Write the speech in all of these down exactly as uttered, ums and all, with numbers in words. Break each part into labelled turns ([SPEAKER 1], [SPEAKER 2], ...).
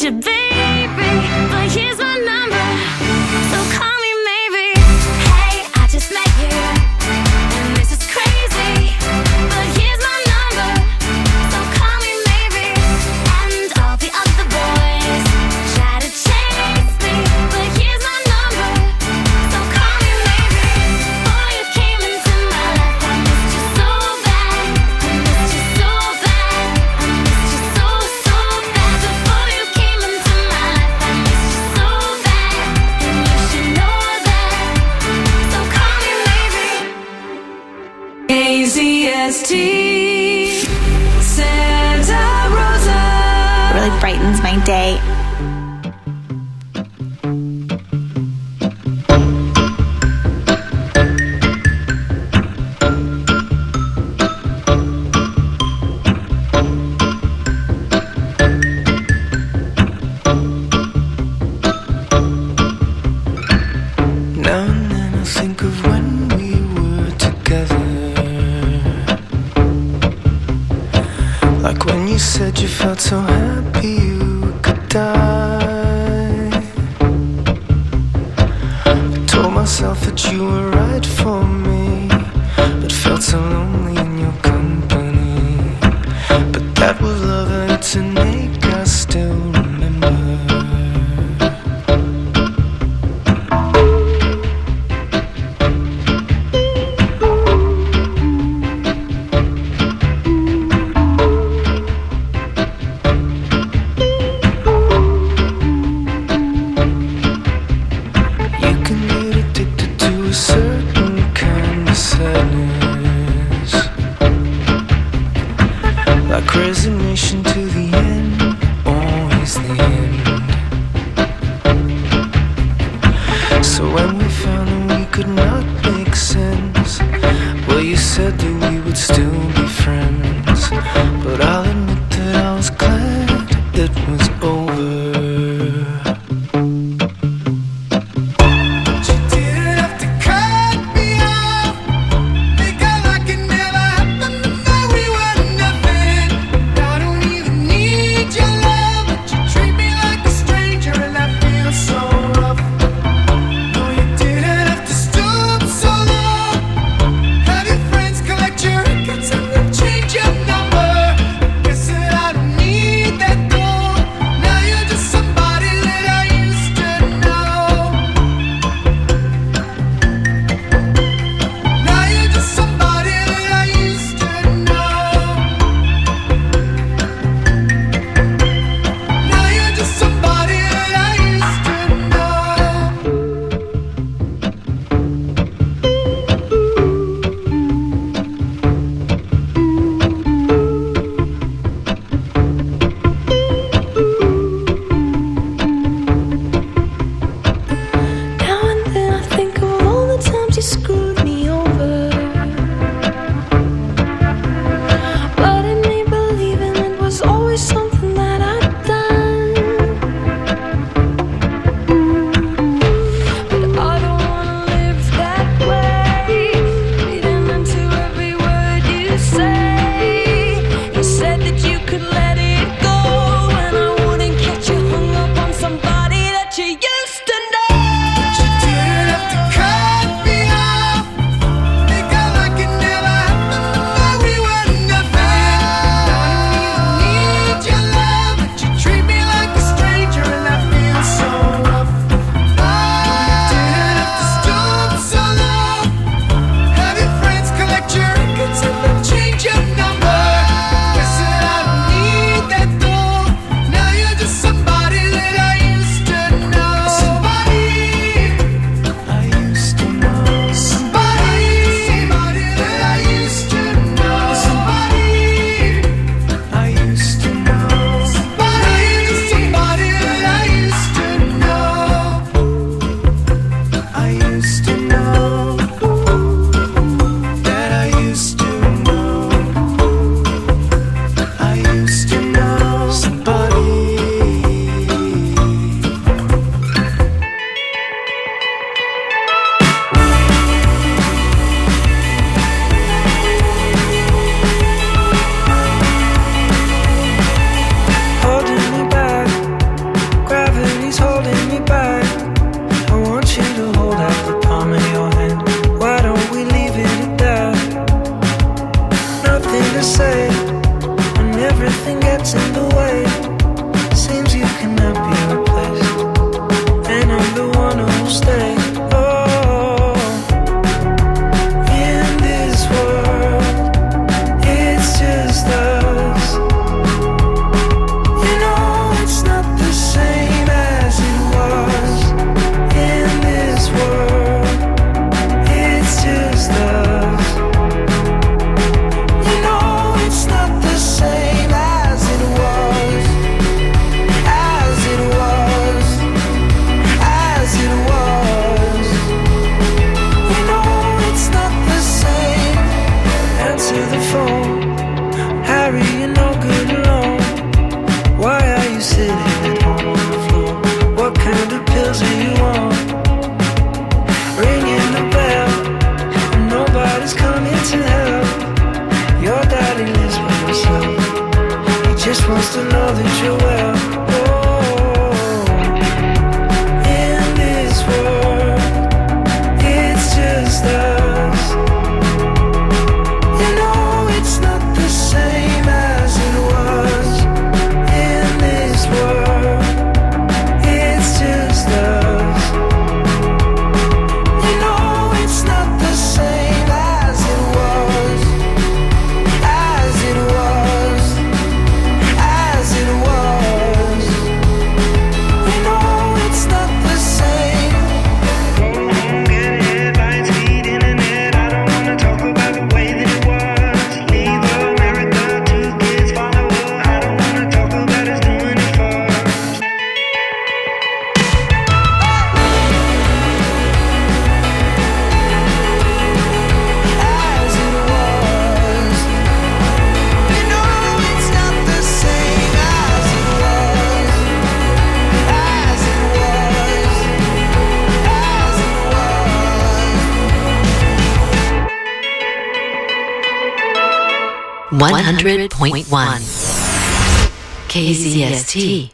[SPEAKER 1] you, baby, but here's my number, so call me maybe. Hey, I just met you, and this is crazy, but here's my number, so call me maybe. And all the other boys try to chase me, but here's my number, so call me maybe. Before you came into my life, I missed you so bad, I missed you so bad, I missed you so, so bad. Before you came into my life, I missed you so bad, and you should know that, so call me maybe.
[SPEAKER 2] A Z S T Santa Rosa
[SPEAKER 3] Really brightens my day.
[SPEAKER 4] Now and then I think of when we were together, like when you said you felt so happy you could die. I told myself that you were right for me, but felt so lonely in your company. But that was love and it's an ache I still remember. You can get addicted to a certain kind of sadness, like resignation to the end, always the end. So when we found that we could not make sense, well, you said that we would still be friends. But I'll admit that I was glad it was over.
[SPEAKER 5] Have your friends collect your records and then change your number. Guess
[SPEAKER 3] one hundred point one K Z S T.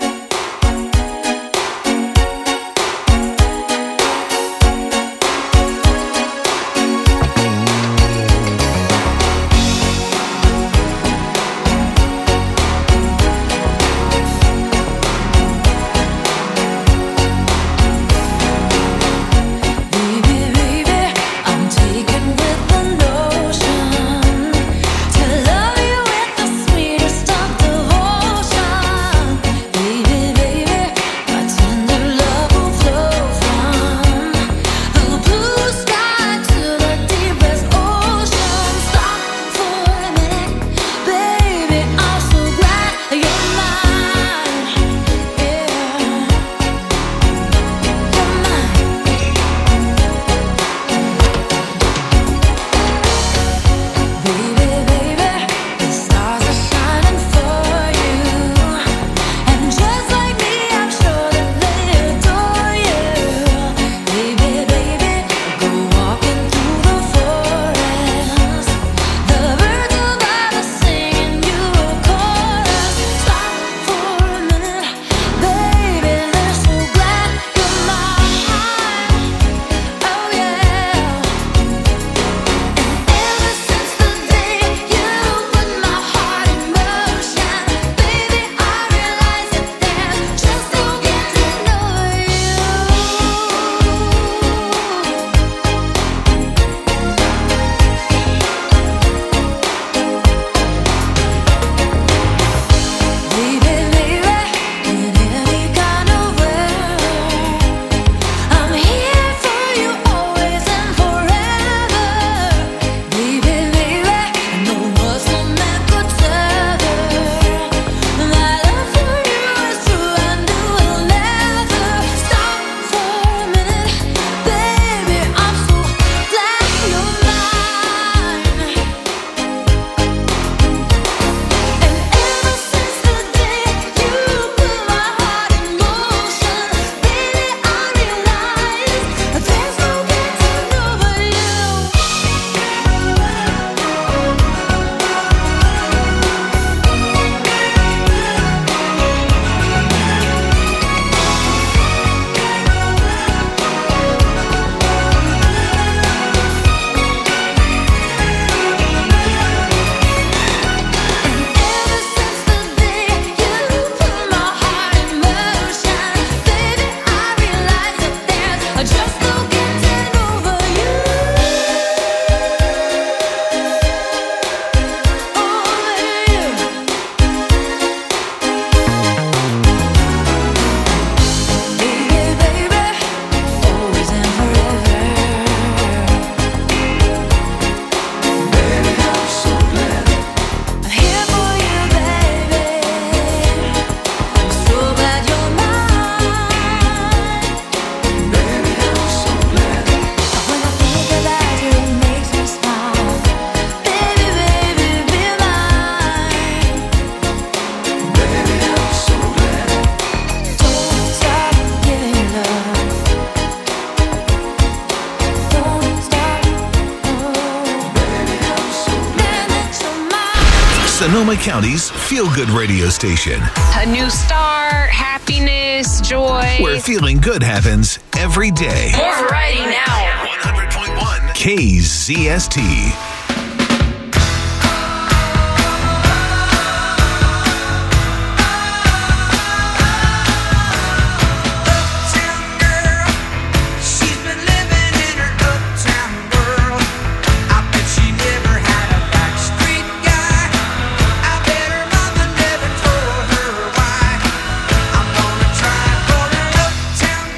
[SPEAKER 5] Sonoma County's feel-good radio station.
[SPEAKER 6] A new start, happiness, joy.
[SPEAKER 5] Where feeling good happens every day.
[SPEAKER 6] More variety now.
[SPEAKER 5] one hundred point one K Z S T.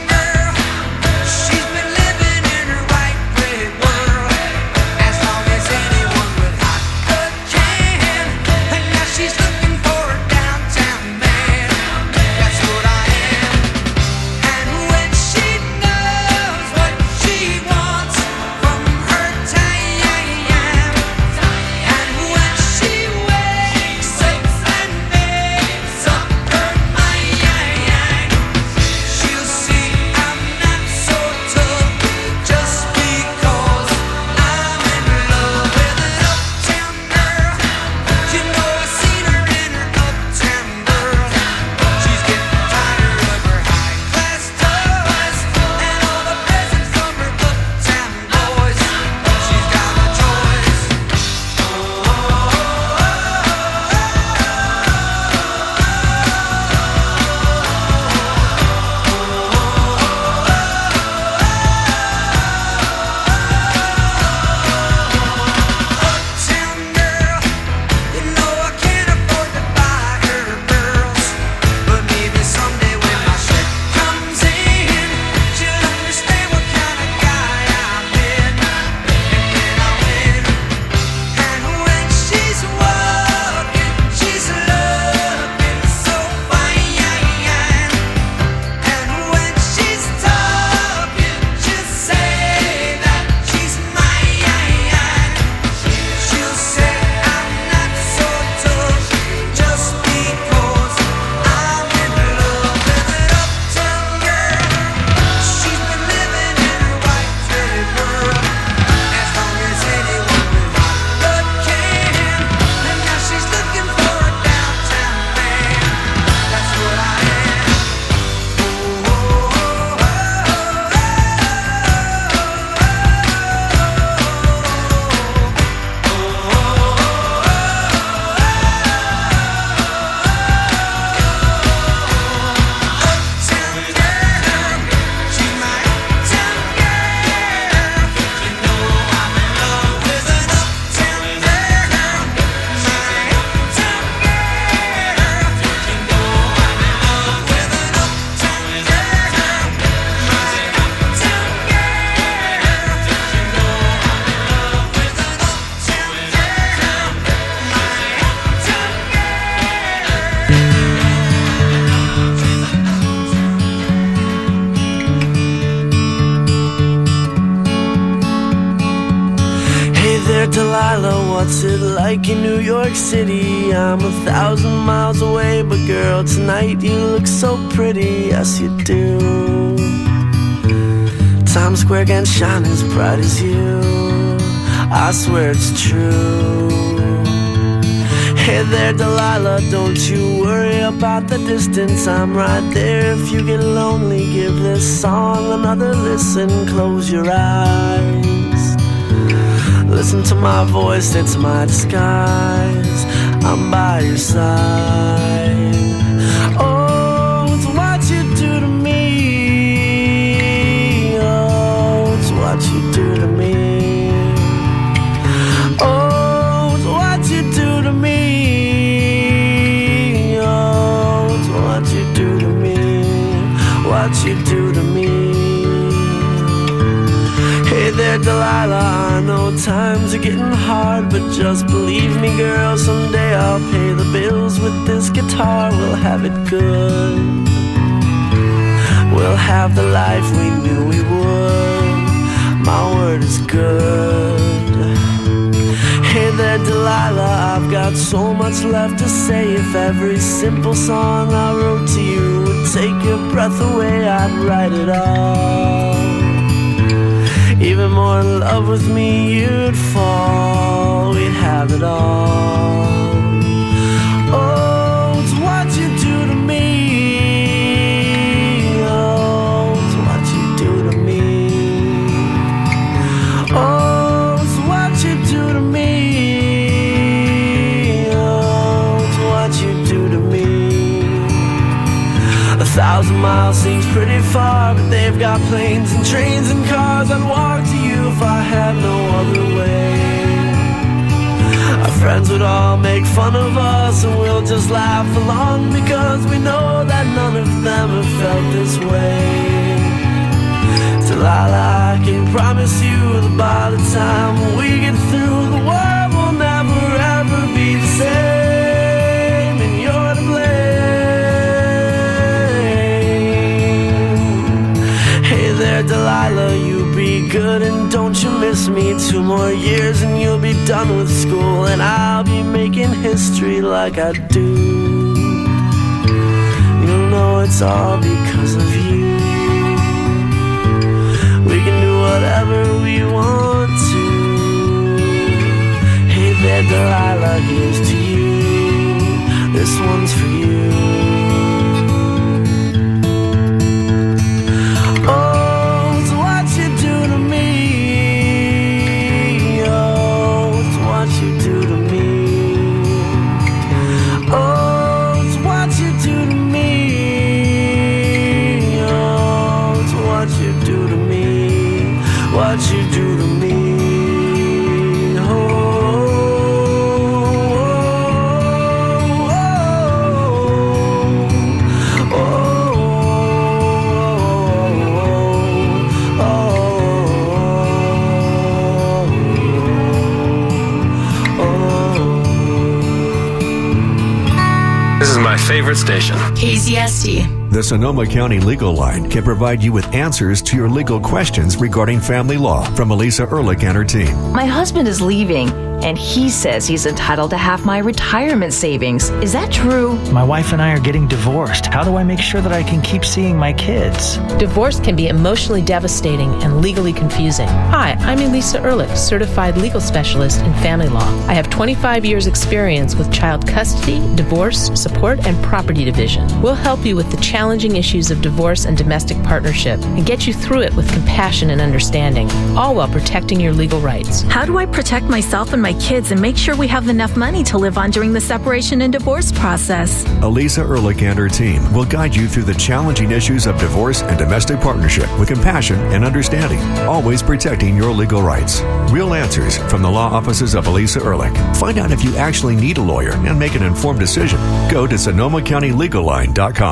[SPEAKER 7] As long as Delilah, what's it like in New York City? I'm a thousand miles away, but girl, tonight you look so pretty, yes you do. Times Square can't shine as bright as you, I swear it's true. Hey there, Delilah, don't you worry about the distance, I'm right there. If you get lonely, give this song another listen. Close your eyes, listen to my voice, it's my disguise, I'm by your side. Oh, it's what you do to me, oh, it's what you do to me. Oh, it's what you do to me, oh, it's what you do to me, what you do to me. Hey there, Delilah, I know times are getting hard, but just believe me, girl, someday I'll pay the bills with this guitar. We'll have it good, we'll have the life we knew we would, my word is good. Hey there, Delilah, I've got so much left to say. If every simple song I wrote to you would take your breath away, I'd write it all. Even more in love with me you'd fall, we'd have it all. Oh, it's what you do to me, oh, it's what you do to me. Oh, it's what you do to me, oh, it's what you do to me. A thousand miles seems pretty far, but they've got planes and trains and cars. I'd walk to you if I had no other way. Our friends would all make fun of us, and we'll just laugh along, because we know that none of them have felt this way. Delilah, I can promise you that by the time we get through, the world will never ever be the same, and you're to blame. Hey there, Delilah, you be good and don't you miss me. Two more years and you'll be done with school, and I'll be making history like I do. You'll know it's all because of you. We can do whatever we want to. Hey there, Delilah, here's to you, this one's for you. Oh, it's what you do to me, oh, it's what you do to me. Oh, it's what you do to me, oh, it's what you do to me, what you do to me. Oh, oh, oh, oh, oh, oh.
[SPEAKER 8] This is my favorite station.
[SPEAKER 2] K Z S T.
[SPEAKER 9] The Sonoma County Legal Line can provide you with answers to your legal questions regarding family law from Elisa Ehrlich and her team.
[SPEAKER 10] My husband is leaving, and he says he's entitled to half my retirement savings. Is that true?
[SPEAKER 11] My wife and I are getting divorced. How do I make sure that I can keep seeing my kids?
[SPEAKER 12] Divorce can be emotionally devastating and legally confusing. Hi, I'm Elisa Ehrlich, certified legal specialist in family law. I have twenty-five years experience with child custody, divorce, support, and property division. We'll help you with the challenging issues of divorce and domestic partnership and get you through it with compassion and understanding, all while protecting your legal rights.
[SPEAKER 13] How do I protect myself and my kids and make sure we have enough money to live on during the separation and divorce process?
[SPEAKER 9] Elisa Ehrlich and her team will guide you through the challenging issues of divorce and domestic partnership with compassion and understanding, always protecting your legal rights. Real answers from the law offices of Elisa Ehrlich. Find out if you actually need a lawyer and make an informed decision. Go to Sonoma County Legal Line dot com.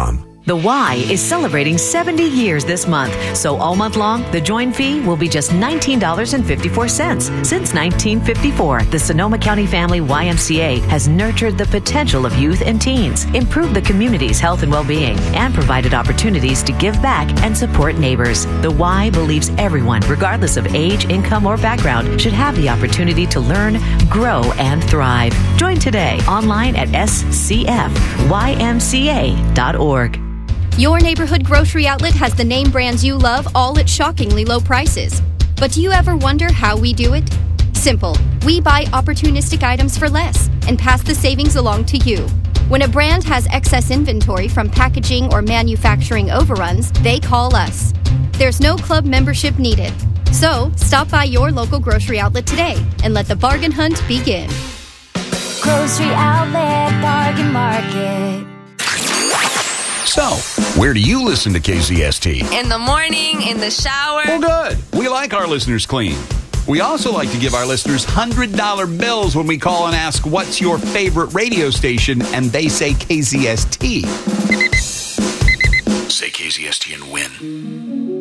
[SPEAKER 3] The Y is celebrating seventy years this month, so all month long, the join fee will be just nineteen dollars and fifty-four cents. Since nineteen fifty-four, the Sonoma County Family Y M C A has nurtured the potential of youth and teens, improved the community's health and well-being, and provided opportunities to give back and support neighbors. The Y believes everyone, regardless of age, income, or background, should have the opportunity to learn, grow, and thrive. Join today online at s c f y m c a dot org.
[SPEAKER 8] Your neighborhood grocery outlet has the name brands you love, all at shockingly low prices. But do you ever wonder how we do it? Simple. We buy opportunistic items for less and pass the savings along to you. When a brand has excess inventory from packaging or manufacturing overruns, they call us. There's no club membership needed. So, stop by your local grocery outlet today and let the bargain hunt begin.
[SPEAKER 1] Grocery Outlet Bargain Market.
[SPEAKER 14] So, where do you listen to K Z S T?
[SPEAKER 15] In the morning, in the shower.
[SPEAKER 14] Well, good. We like our listeners clean. We also like to give our listeners one hundred dollar bills when we call and ask, what's your favorite radio station? And they say K Z S T. Say K Z S T and win.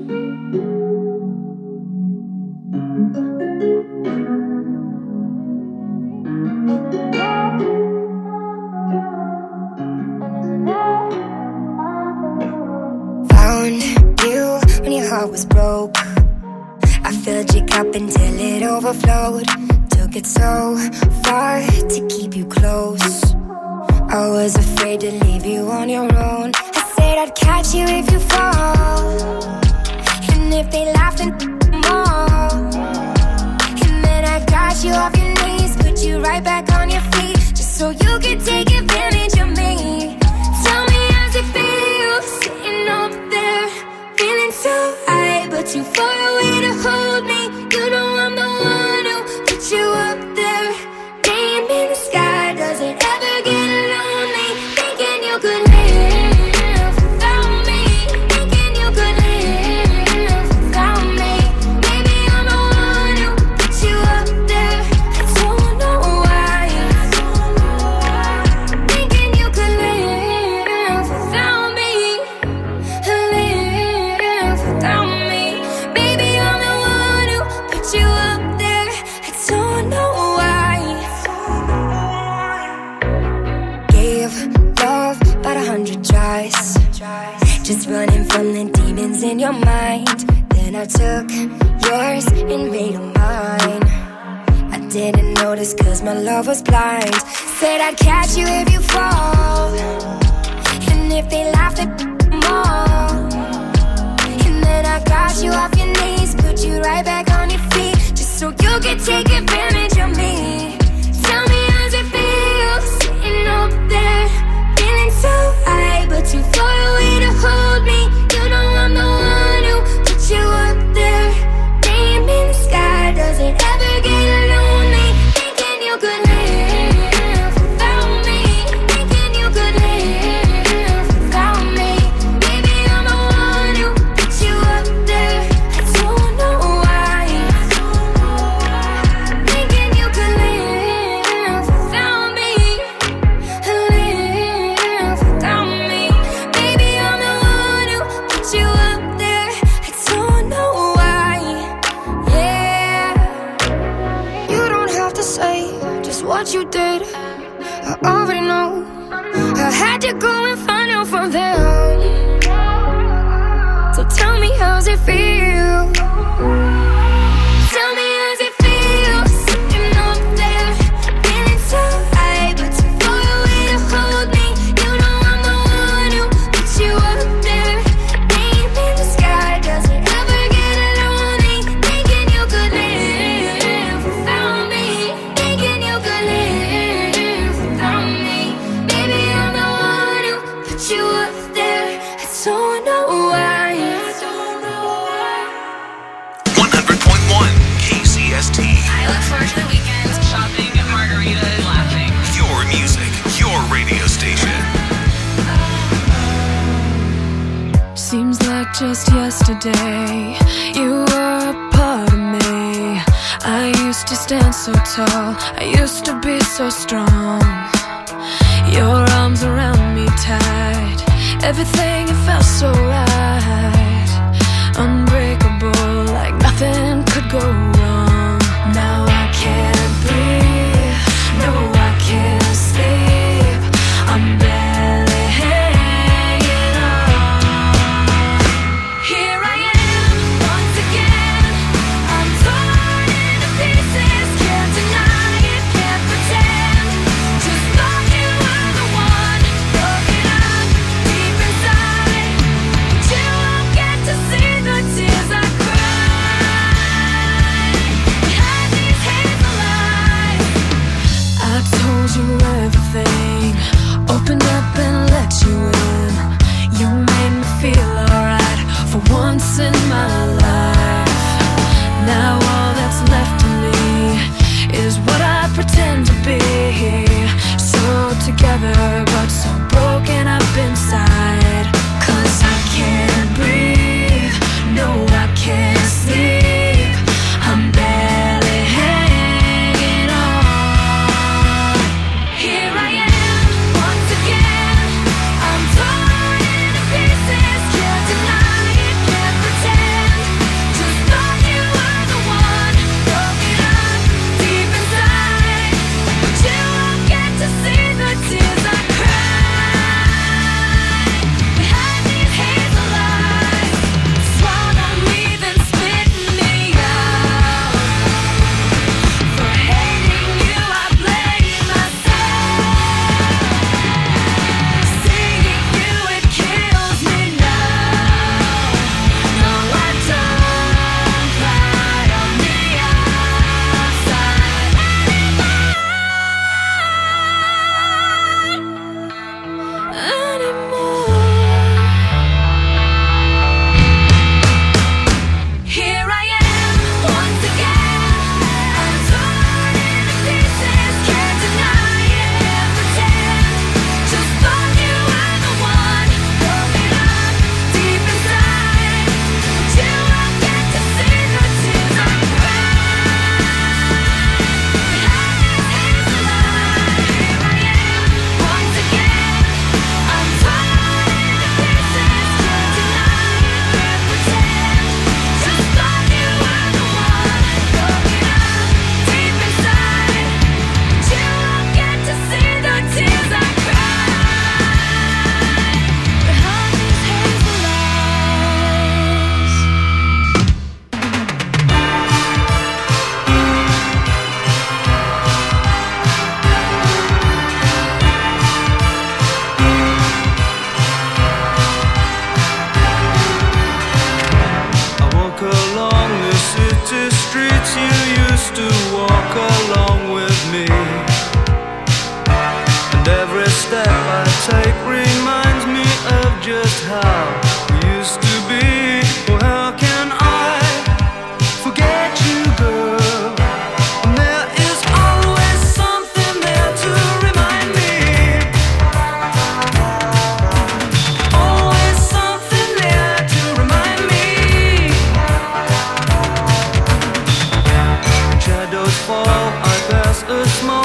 [SPEAKER 16] Found you when your heart was broke. I filled your cup until it overflowed. Took it so far to keep you close. I was afraid to leave you on your own. I said I'd catch you if you fall, and if they laughed and more. And then I got you off your knees, put you right back on your feet, just so you could take advantage of me. Tell me how's it feel, sitting up there, feeling so high, but too far away to hold me. You know I'm the one who put you up there. Name in the sky, does it ever get lonely? Thinking you could live without me, thinking you could live without me. Maybe I'm the one who put you up there. I don't know why. Thinking you could live without me, live without me. Baby, I'm the one who put you up there. I don't know why. Gave love about a hundred tries, just running from the demons in your mind. Then I took yours and made them mine. I didn't notice cause my love was blind. Said I'd catch you if you fall, and if they laughed at more. And then I got you off your knees, put you right back on your feet, just so you could take advantage of me. Tell me how's it feel, sitting up there, feeling so high, but too far away to hold me. You know I'm the one who put you up there. Name in the sky, does it ever get lonely? Thinking you could live without me, thinking you could live without me. Baby, I'm the one who put you up there. I don't know why. Thinking you could live without me, live without me. Baby, I'm the one who put you up there. I don't know why. Yeah, you don't have to say just what you did. I already know. I had to go and find out from them. So tell me how's it feel. Tell me how's it feel, sitting up there, feeling so high, but too far away to hold me. You know I'm the one who put you up there. Name in the sky, does it ever get lonely? Thinking you could live without me, thinking you could live without me. Baby, I'm the one who put you up there. I don't know why.
[SPEAKER 5] one hundred point one K Z S T.
[SPEAKER 15] I look forward to the weekends, shopping, margaritas, laughing.
[SPEAKER 5] Your music, your radio station.
[SPEAKER 2] Seems like just yesterday you were a part of me. I used to stand so tall, I used to be so strong. Your arms around me tight, Everything, it felt so right. Unbreakable, like nothing could go wrong. Now I can't breathe, no, I can't sleep. I'm barely hanging on. Here I am, once again. I'm torn into pieces. Can't deny it, can't pretend. Just thought you were the one. Broken up deep inside, but you won't get to see the tears I cry. Behind these hazel eyes, I told you everything. Opened up and let you in. You made me feel alright for once in my life. Now all that's left of me is what I pretend to be. So together but so broken up inside. 'Cause I can't breathe, no, I can't sleep. I'm barely hanging on. Here I am, once again. I'm torn into pieces. Can't deny it, can't pretend. Just thought you were the one. Broken up deep inside, but you won't get to see the tears I cry. Behind these hazel eyes, swallow me then spit me out. For hating you, I blame myself. Seeing you, it kills me now. No, I don't cry on the outside anymore. Here I am, once again. I'm torn into pieces. Can't deny it, can't pretend. Just thought you were the one. Broken up deep inside, but you won't get to see the tears I cry. Behind these hazel eyes, here I am, once again. I'm torn into pieces. Can't deny it, can't pretend. Just thought you were the one. Broken up deep inside, but you won't get to see the tears I cry. Behind these hazel eyes.
[SPEAKER 4] I walk along the city streets you used to walk along with me. And every step I take reminds me of just how we used to be. Oh, how can I forget you, girl? And there is always something there to remind me. Always something there to remind me. Shadows fall, I pass a small